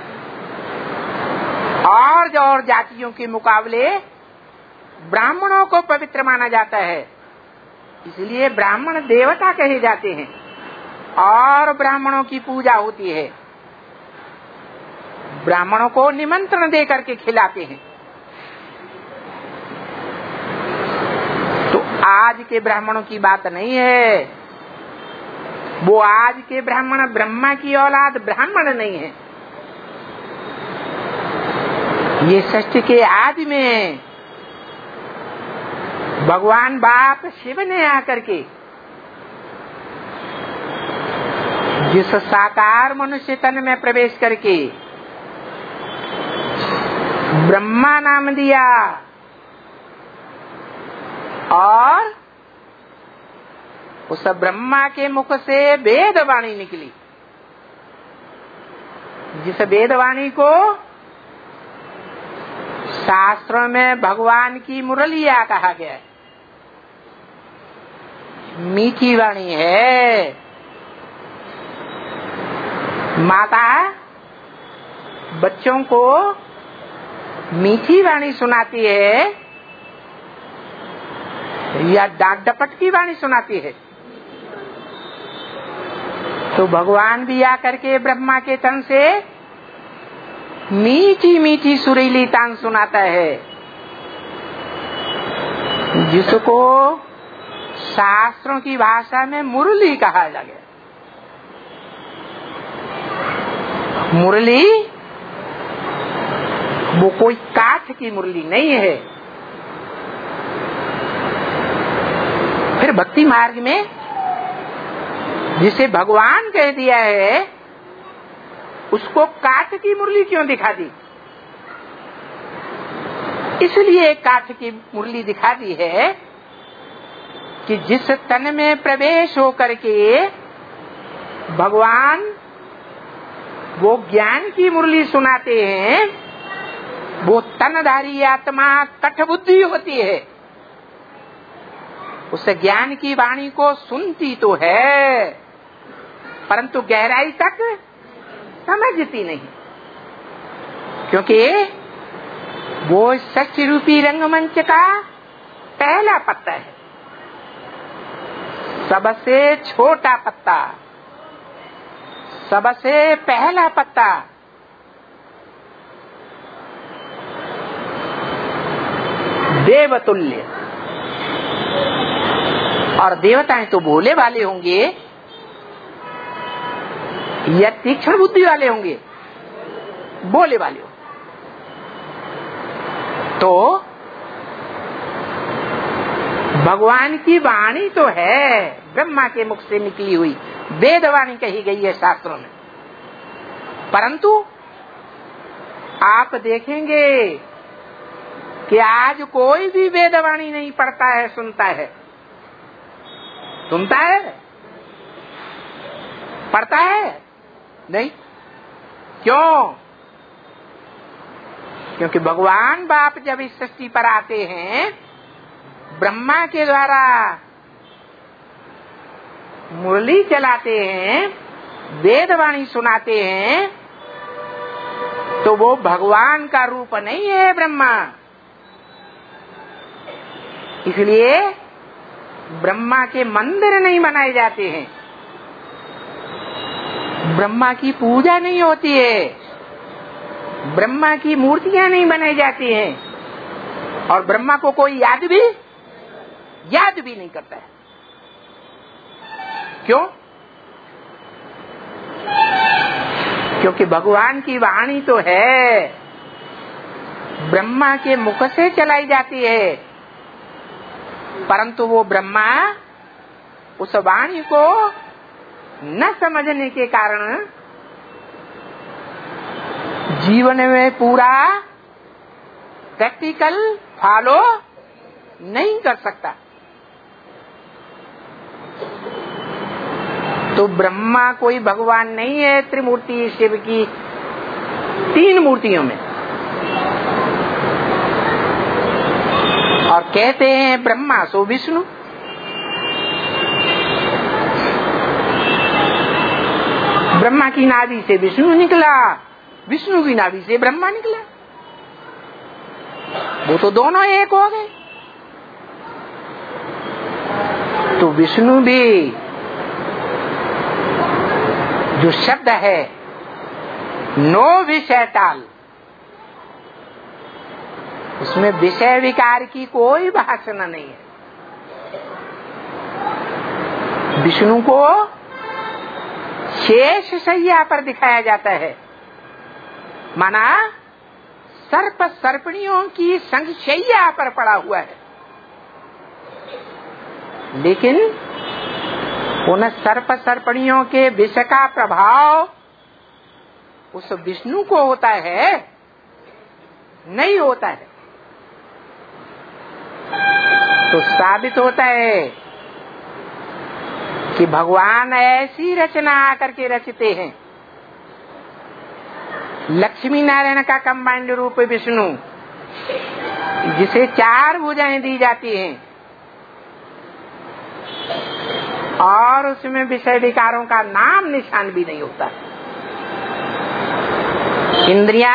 और जो और जातियों के मुकाबले ब्राह्मणों को पवित्र माना जाता है, इसलिए ब्राह्मण देवता कहे जाते हैं और ब्राह्मणों की पूजा होती है। ब्राह्मणों को निमंत्रण दे करके खिलाते हैं। तो आज के ब्राह्मणों की बात नहीं है, वो आज के ब्राह्मण ब्रह्मा की औलाद ब्राह्मण नहीं है। ये सृष्टि के आदि में भगवान बाप शिव ने आकर के जिस साकार मनुष्य तन में प्रवेश करके ब्रह्मा नाम दिया और उस ब्रह्मा के मुख से वेद वाणी निकली, जिस वेद वाणी को शास्त्रों में भगवान की मुरलिया कहा गया है, मीठी वाणी है। माता बच्चों को मीठी वाणी सुनाती है या डांट डपट की वाणी सुनाती है? तो भगवान भी आकर के ब्रह्मा के तन से मीठी मीठी सुरीली तान सुनाता है, जिसको शास्त्रों की भाषा में मुरली कहा गया। मुरली वो कोई काठ की मुरली नहीं है। फिर भक्ति मार्ग में जिसे भगवान कह दिया है, उसको काठ की मुरली क्यों दिखा दी? इसलिए काठ की मुरली दिखा दी है कि जिस तन में प्रवेश हो करके भगवान वो ज्ञान की मुरली सुनाते हैं, वो तनधारी आत्मा कठ बुद्धि होती है। उस ज्ञान की वाणी को सुनती तो है, परंतु गहराई तक समझती नहीं, क्योंकि वो सच रूपी रंगमंच का पहला पत्ता है, सबसे छोटा पत्ता, सबसे पहला पत्ता। देवतुल्य। और देवताएं तो भोले वाले होंगे या तीक्ष्ण बुद्धि वाले होंगे? भोले वाले होंगे। तो भगवान की वाणी तो है, ब्रह्मा के मुख से निकली हुई वेद वाणी कही गई है शास्त्रों में, परंतु आप देखेंगे कि आज कोई भी वेद वाणी नहीं पढ़ता है, सुनता है। सुनता है? पढ़ता है? नहीं। क्यों? क्योंकि भगवान बाप जब इस सृष्टि पर आते हैं, ब्रह्मा के द्वारा मुरली चलाते हैं, वेद वाणी सुनाते हैं, तो वो भगवान का रूप नहीं है ब्रह्मा। इसलिए ब्रह्मा के मंदिर नहीं बनाए जाते हैं, ब्रह्मा की पूजा नहीं होती है, ब्रह्मा की मूर्तियां नहीं बनाई जाती हैं, और ब्रह्मा को कोई याद भी याद भी नहीं करता है। क्यों? क्योंकि भगवान की वाणी तो है, ब्रह्मा के मुख से चलाई जाती है, परंतु वो ब्रह्मा उस वाणी को न समझने के कारण जीवन में पूरा प्रैक्टिकल फॉलो नहीं कर सकता। तो ब्रह्मा कोई भगवान नहीं है त्रिमूर्ति शिव की तीन मूर्तियों में। और कहते हैं ब्रह्मा सो विष्णु। ब्रह्मा की नाभि से विष्णु निकला, विष्णु की नाभि से ब्रह्मा निकला, वो तो दोनों एक हो गए। तो विष्णु भी जो शब्द है नो विषय टाल, उसमें विषय विकार की कोई भाषण नहीं है। विष्णु को शेष शैया पर दिखाया जाता है, माना सर्प सर्पणियों की संग शैया पर पड़ा हुआ है, लेकिन उन सर्प सर्पणियों के विष का प्रभाव उस विष्णु को होता है? नहीं होता है। तो साबित होता है कि भगवान ऐसी रचना आकर के रचते हैं। लक्ष्मी नारायण का कंबाइंड रूप विष्णु, जिसे चार भुजाएं दी जाती हैं और उसमें विषय विकारों का नाम निशान भी नहीं होता। इंद्रियां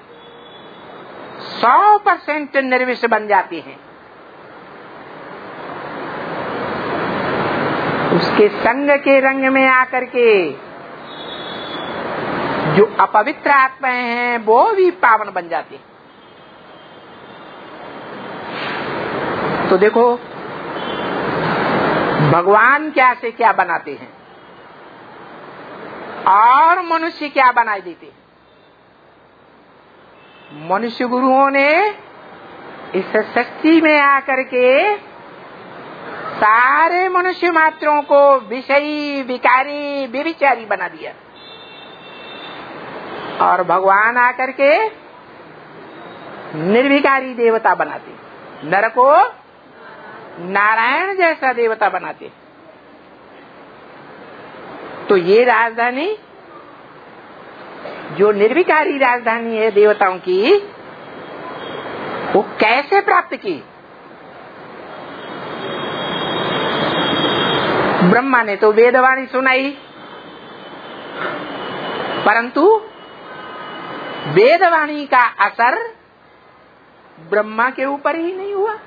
सौ परसेंट निर्विष बन जाती हैं। उसके संग के रंग में आकर के जो अपवित्र आत्माएं हैं वो भी पावन बन जाती हैं। तो देखो भगवान क्या से क्या बनाते हैं और मनुष्य क्या बनाए देते हैं। मनुष्य गुरुओं ने इस सृष्टि में आकर के सारे मनुष्य मात्रों को विषयी विकारी व्यभिचारी बना दिया और भगवान आकर के निर्विकारी देवता बनाते, नर को नारायण जैसा देवता बनाते। तो ये राजधानी जो निर्विकारी राजधानी है देवताओं की, वो कैसे प्राप्त की? ब्रह्मा ने तो वेदवाणी सुनाई, परंतु वेदवाणी का असर ब्रह्मा के ऊपर ही नहीं हुआ।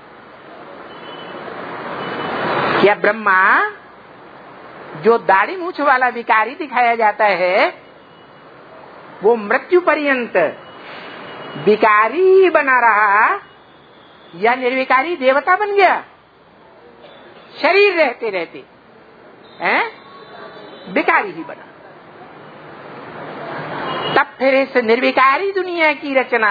क्या ब्रह्मा जो दाढ़ी मूछ वाला विकारी दिखाया जाता है वो मृत्यु पर्यंत विकारी बना रहा या निर्विकारी देवता बन गया? शरीर रहते रहते हैं विकारी ही बना। तब फिर इस निर्विकारी दुनिया की रचना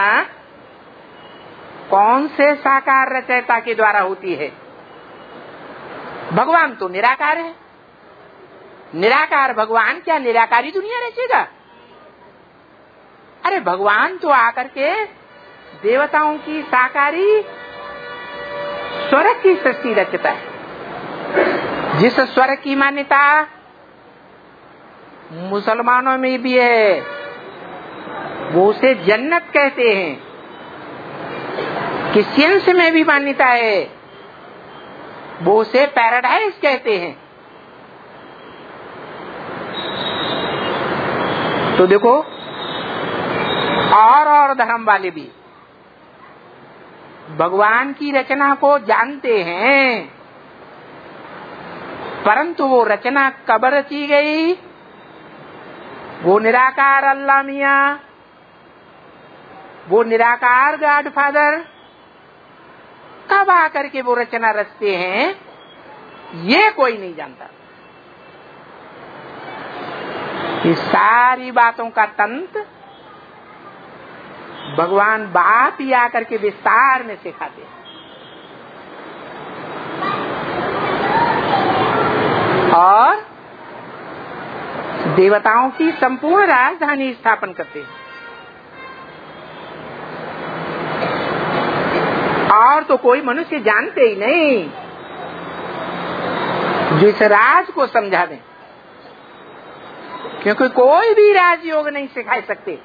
कौन से साकार रचयिता के द्वारा होती है? भगवान तो निराकार है। निराकार भगवान क्या निराकारी दुनिया रचेगा? अरे भगवान तो आकर के देवताओं की साकारी स्वर्ग की सृष्टि रचता है। जिस स्वर्ग की मान्यता मुसलमानों में भी है, वो उसे जन्नत कहते हैं। क्रिश्चियंस में भी मान्यता है, वो उसे पैराडाइज कहते हैं। तो देखो और और धर्म वाले भी भगवान की रचना को जानते हैं, परंतु वो रचना कब रची गई? वो निराकार अल्लाह मियां, वो निराकार गॉड फादर कब आकर के वो रचना रचते हैं, ये कोई नहीं जानता। इस सारी बातों का तंत्र भगवान बाप ही आकर के विस्तार में सिखाते हैं। और देवताओं की संपूर्ण राजधानी स्थापन करते हैं। और तो कोई मनुष्य जानते ही नहीं जो इस राज को समझा दें, क्योंकि कोई भी राजयोग नहीं सिखा सकते।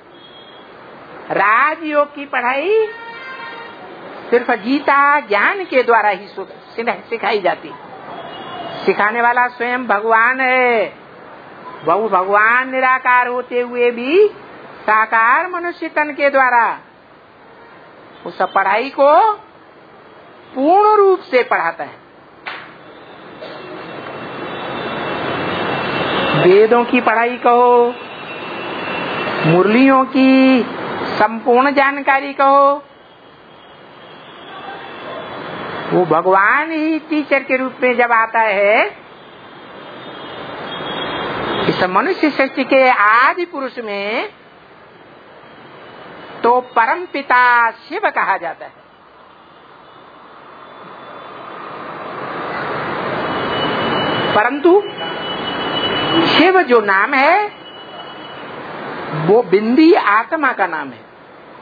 राजयोग की पढ़ाई सिर्फ गीता ज्ञान के द्वारा ही सिखाई जाती। सिखाने वाला स्वयं भगवान है। वो भगवान निराकार होते हुए भी साकार मनुष्य तन के द्वारा उस पढ़ाई को पूर्ण रूप से पढ़ाता है। वेदों की पढ़ाई कहो, मुरलियों की संपूर्ण जानकारी कहो, वो भगवान ही टीचर के रूप में जब आता है, इस मनुष्य सृष्टि के आदि पुरुष में तो परम पिता शिव कहा जाता है। परंतु शिव जो नाम है वो बिंदी आत्मा का नाम है।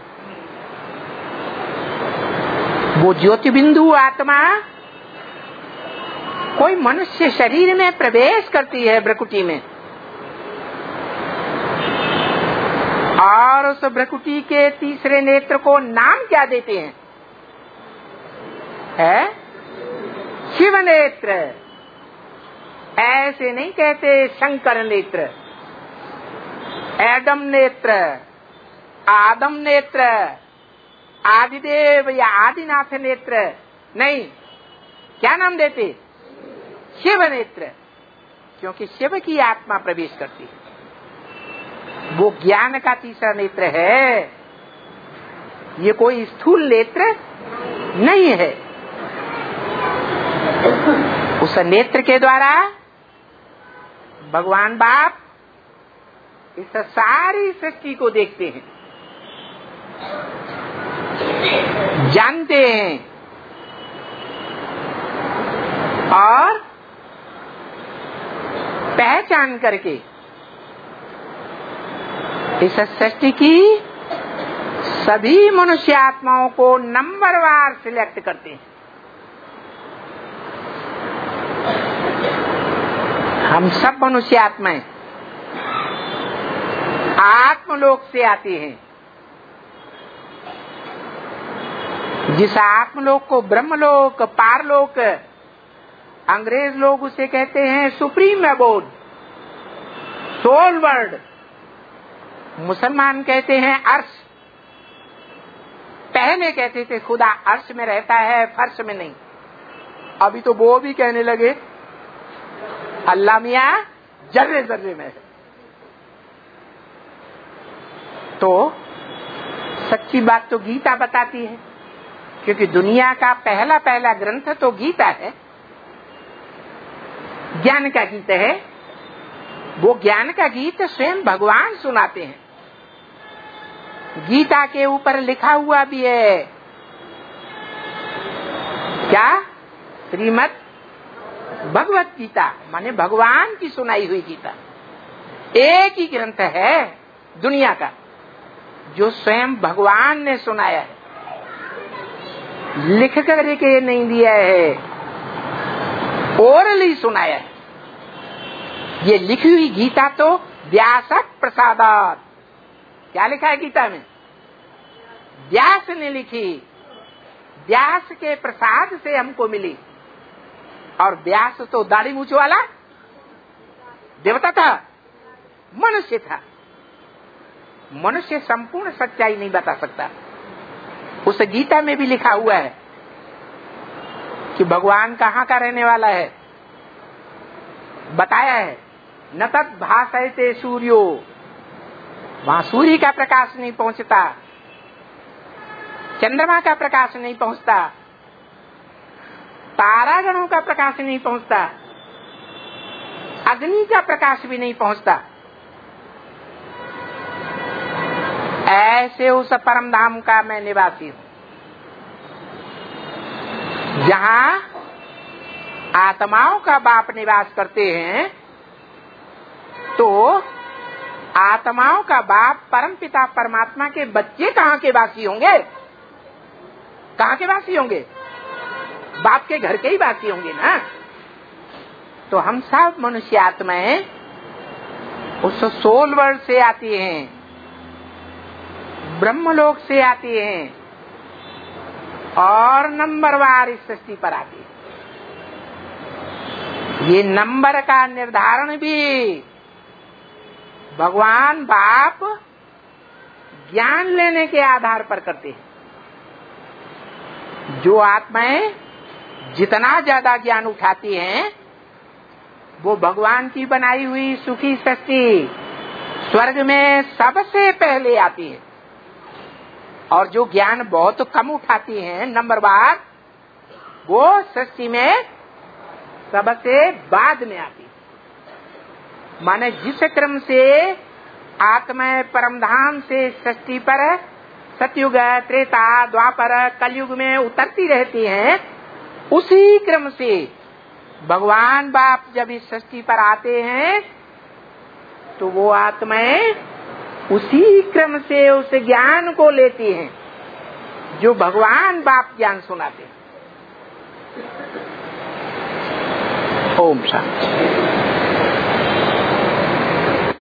वो ज्योति बिंदु आत्मा कोई मनुष्य शरीर में प्रवेश करती है भ्रकुटी में, और उस भ्रकुटी के तीसरे नेत्र को नाम क्या देते हैं? है शिव नेत्र। ऐसे नहीं कहते शंकर नेत्र, एडम नेत्र, आदम नेत्र, आदिदेव या आदिनाथ नेत्र नहीं। क्या नाम देते? शिव नेत्र, क्योंकि शिव की आत्मा प्रवेश करती है। वो ज्ञान का तीसरा नेत्र है, ये कोई स्थूल नेत्र नहीं है। उस नेत्र के द्वारा भगवान बाप इस सारी सृष्टि को देखते हैं, जानते हैं और पहचान करके इस सृष्टि की सभी मनुष्य आत्माओं को नंबरवार सिलेक्ट करते हैं। हम सब मनुष्य आत्माएं आत्मलोक से आती हैं। जिस आत्मलोक को ब्रह्मलोक, पारलोक, अंग्रेज लोग उसे कहते हैं सुप्रीम अबोर्ड, सोल वर्ल्ड। मुसलमान कहते हैं अर्श। पहले कहते थे खुदा अर्श में रहता है, फर्श में नहीं। अभी तो वो भी कहने लगे अल्लाह मियां जर्रे जर्रे में है। तो सच्ची बात तो गीता बताती है, क्योंकि दुनिया का पहला पहला ग्रंथ तो गीता है, ज्ञान का गीत है। वो ज्ञान का गीत स्वयं भगवान सुनाते हैं। गीता के ऊपर लिखा हुआ भी है क्या? श्रीमद् भगवत गीता, माने भगवान की सुनाई हुई गीता। एक ही ग्रंथ है दुनिया का जो स्वयं भगवान ने सुनाया है, लिख कर के नहीं दिया है, ओरली सुनाया है। ये लिखी हुई गीता तो व्यास प्रसादात। क्या लिखा है गीता में? व्यास ने लिखी, व्यास के प्रसाद से हमको मिली। और व्यास तो दाढ़ी मूछ वाला देवता था, मनुष्य था। मनुष्य संपूर्ण सच्चाई नहीं बता सकता। उस गीता में भी लिखा हुआ है कि भगवान कहाँ का रहने वाला है, बताया है। न तत् भासयते सूर्यो, वहां सूर्य का प्रकाश नहीं पहुंचता, चंद्रमा का प्रकाश नहीं पहुंचता, तारागणों का प्रकाश नहीं पहुंचता, अग्नि का प्रकाश भी नहीं पहुंचता। ऐसे उस परम धाम का मैं निवासी हूं, जहां आत्माओं का बाप निवास करते हैं। तो आत्माओं का बाप परमपिता परमात्मा के बच्चे कहाँ के वासी होंगे? कहाँ के वासी होंगे? बाप के घर के ही वासी होंगे ना। तो हम सब मनुष्य आत्माएं उस सोल वर्ल्ड से आती हैं, ब्रह्मलोक से आती हैं और नंबरवार इस सृष्टि पर आती है। ये नंबर का निर्धारण भी भगवान बाप ज्ञान लेने के आधार पर करते हैं। जो आत्माएं जितना ज्यादा ज्ञान उठाती हैं, वो भगवान की बनाई हुई सुखी सृष्टि स्वर्ग में सबसे पहले आती है। और जो ज्ञान बहुत कम उठाती हैं नंबरवार, वो सृष्टि में सबसे बाद में आती है। माने जिस क्रम से आत्माएं परमधाम से सृष्टि पर सतयुग, त्रेता, द्वापर, कलयुग में उतरती रहती हैं, उसी क्रम से भगवान बाप जब इस सृष्टि पर आते हैं तो वो आत्माएं उसी क्रम से उस ज्ञान को लेती हैं जो भगवान बाप ज्ञान सुनाते हैं। ओम शांति।